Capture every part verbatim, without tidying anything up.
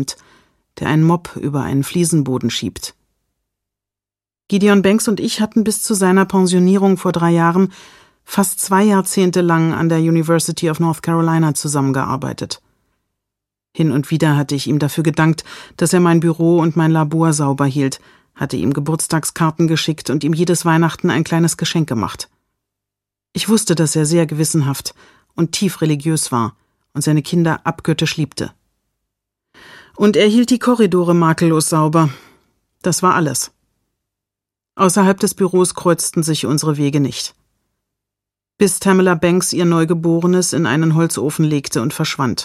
der einen Mob über einen Fliesenboden schiebt. Gideon Banks und ich hatten bis zu seiner Pensionierung vor drei Jahren fast zwei Jahrzehnte lang an der University of North Carolina zusammengearbeitet. Hin und wieder hatte ich ihm dafür gedankt, dass er mein Büro und mein Labor sauber hielt, hatte ihm Geburtstagskarten geschickt und ihm jedes Weihnachten ein kleines Geschenk gemacht. Ich wusste, dass er sehr gewissenhaft und tief religiös war und seine Kinder abgöttisch liebte. Und er hielt die Korridore makellos sauber. Das war alles. Außerhalb des Büros kreuzten sich unsere Wege nicht. Bis Tamela Banks ihr Neugeborenes in einen Holzofen legte und verschwand.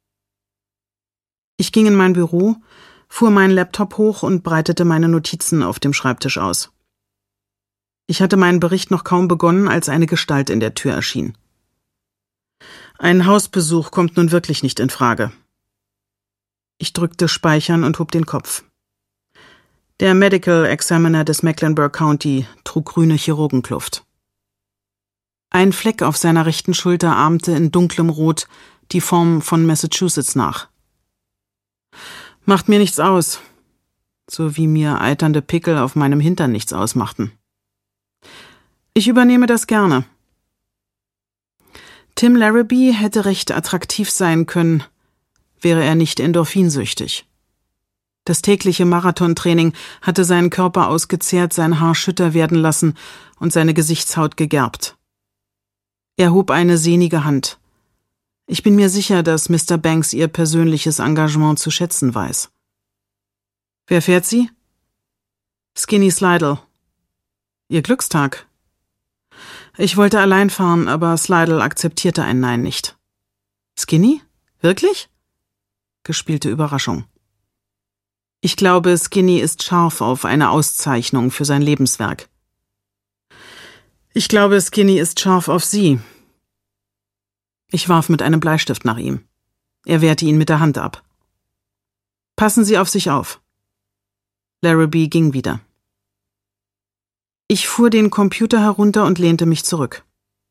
Ich ging in mein Büro, fuhr meinen Laptop hoch und breitete meine Notizen auf dem Schreibtisch aus. Ich hatte meinen Bericht noch kaum begonnen, als eine Gestalt in der Tür erschien. Ein Hausbesuch kommt nun wirklich nicht in Frage. Ich drückte Speichern und hob den Kopf. Der Medical Examiner des Mecklenburg County trug grüne Chirurgenkluft. Ein Fleck auf seiner rechten Schulter ahmte in dunklem Rot die Form von Massachusetts nach. Macht mir nichts aus, so wie mir eiternde Pickel auf meinem Hintern nichts ausmachten. Ich übernehme das gerne. Tim Larrabee hätte recht attraktiv sein können, wäre er nicht endorphinsüchtig. Das tägliche Marathontraining hatte seinen Körper ausgezehrt, sein Haar schütter werden lassen und seine Gesichtshaut gegerbt. Er hob eine sehnige Hand. Ich bin mir sicher, dass Mister Banks ihr persönliches Engagement zu schätzen weiß. Wer fährt sie? Skinny Slidell. Ihr Glückstag. Ich wollte allein fahren, aber Slidell akzeptierte ein Nein nicht. Skinny? Wirklich? Gespielte Überraschung. Ich glaube, Skinny ist scharf auf eine Auszeichnung für sein Lebenswerk. Ich glaube, Skinny ist scharf auf Sie. Ich warf mit einem Bleistift nach ihm. Er wehrte ihn mit der Hand ab. Passen Sie auf sich auf. Larrabee ging wieder. Ich fuhr den Computer herunter und lehnte mich zurück.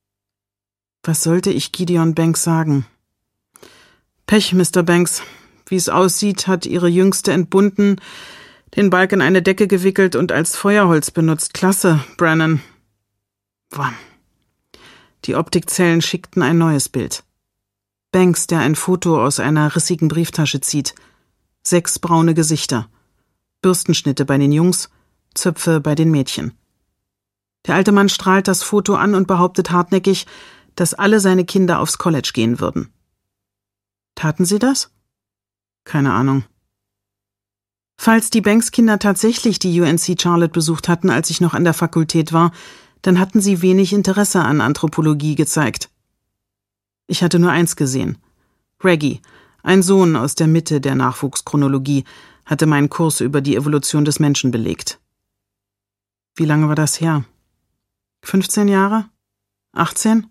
Was sollte ich Gideon Banks sagen? Pech, Mister Banks. Wie es aussieht, hat Ihre Jüngste entbunden, den Balk in eine Decke gewickelt und als Feuerholz benutzt. Klasse, Brennan. Wam. Die Optikzellen schickten ein neues Bild. Banks, der ein Foto aus einer rissigen Brieftasche zieht. Sechs braune Gesichter. Bürstenschnitte bei den Jungs, Zöpfe bei den Mädchen. Der alte Mann strahlt das Foto an und behauptet hartnäckig, dass alle seine Kinder aufs College gehen würden. Taten sie das? Keine Ahnung. Falls die Banks-Kinder tatsächlich die U N C Charlotte besucht hatten, als ich noch an der Fakultät war, dann hatten sie wenig Interesse an Anthropologie gezeigt. Ich hatte nur eins gesehen. Reggie, ein Sohn aus der Mitte der Nachwuchschronologie, hatte meinen Kurs über die Evolution des Menschen belegt. Wie lange war das her? fünfzehn Jahre? achtzehn?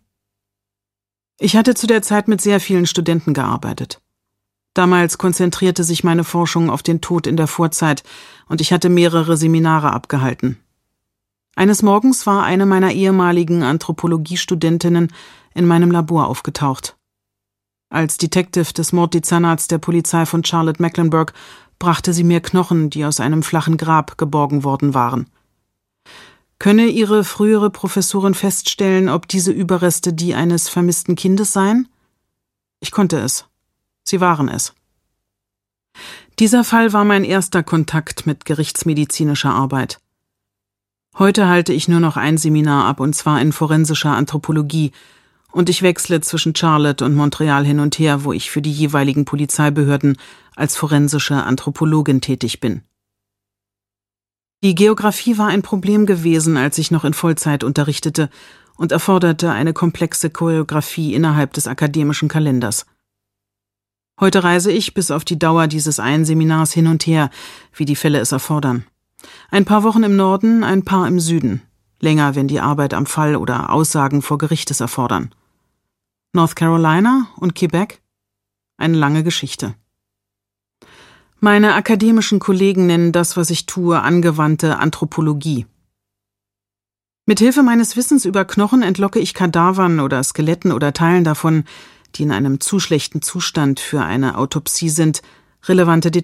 Ich hatte zu der Zeit mit sehr vielen Studenten gearbeitet. Damals konzentrierte sich meine Forschung auf den Tod in der Vorzeit und ich hatte mehrere Seminare abgehalten. Eines Morgens war eine meiner ehemaligen Anthropologiestudentinnen in meinem Labor aufgetaucht. Als Detective des Morddezernats der Polizei von Charlotte Mecklenburg brachte sie mir Knochen, die aus einem flachen Grab geborgen worden waren. Könne ihre frühere Professorin feststellen, ob diese Überreste die eines vermissten Kindes seien? Ich konnte es. Sie waren es. Dieser Fall war mein erster Kontakt mit gerichtsmedizinischer Arbeit. Heute halte ich nur noch ein Seminar ab, und zwar in forensischer Anthropologie, und ich wechsle zwischen Charlotte und Montreal hin und her, wo ich für die jeweiligen Polizeibehörden als forensische Anthropologin tätig bin. Die Geografie war ein Problem gewesen, als ich noch in Vollzeit unterrichtete, und erforderte eine komplexe Choreografie innerhalb des akademischen Kalenders. Heute reise ich bis auf die Dauer dieses einen Seminars hin und her, wie die Fälle es erfordern. Ein paar Wochen im Norden, ein paar im Süden. Länger, wenn die Arbeit am Fall oder Aussagen vor Gericht es erfordern. North Carolina und Quebec? Eine lange Geschichte. Meine akademischen Kollegen nennen das, was ich tue, angewandte Anthropologie. Mithilfe meines Wissens über Knochen entlocke ich Kadavern oder Skeletten oder Teilen davon, die in einem zu schlechten Zustand für eine Autopsie sind, relevante Details.